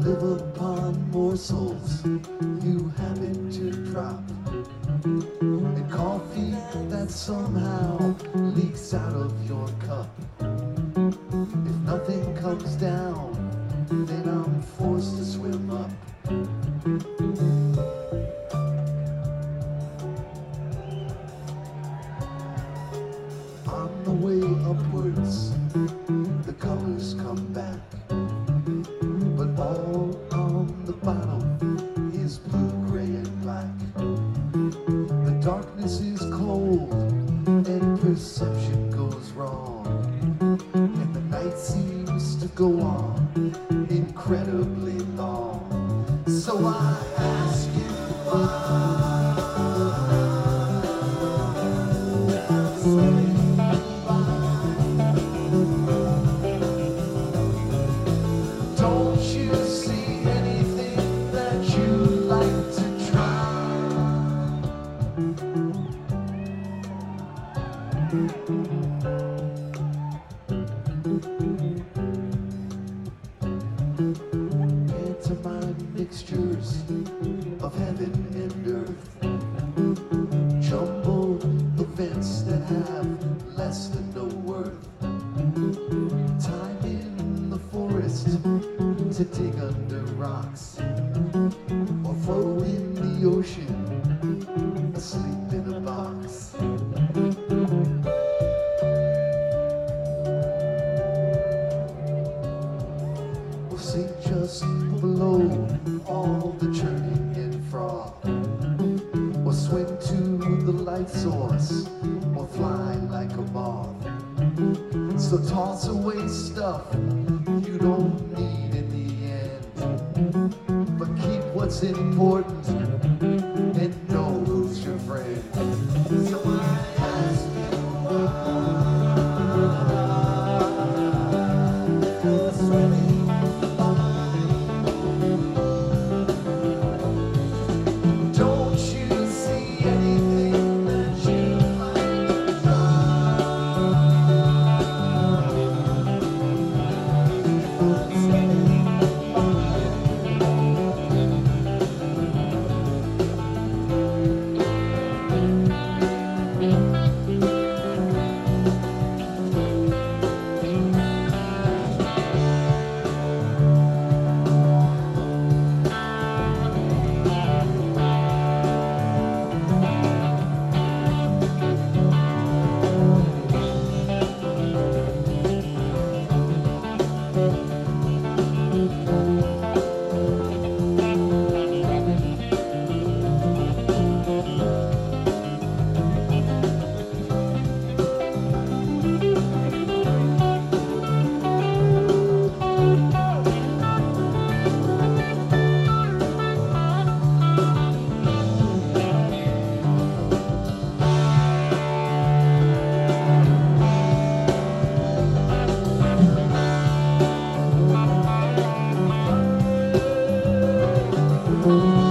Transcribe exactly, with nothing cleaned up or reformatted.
live upon morsels you happen to drop, and coffee that somehow leaks out of your cup. If nothing comes down, then I'm forced to swim up. On the way upwards, the colors come back, but all on the bottom is blue, gray, and black. The darkness is cold and perception goes wrong, and the night seems to go on incredibly long. So I ask you why. Don't you see anything that you'd like to try? Pantomime mixtures of heaven and earth, jumbled events that have less than no worth. Time in the forest to dig under rocks, or float in the ocean, asleep in a box. Or sink just below all the churning and froth, or swim to the light source, or fly like a moth. So toss away stuff you don't need in the end, but keep what's important and know who's your friend. So I ask you why. Swimming by. Don't you see anything that you'd like to try? Thank you.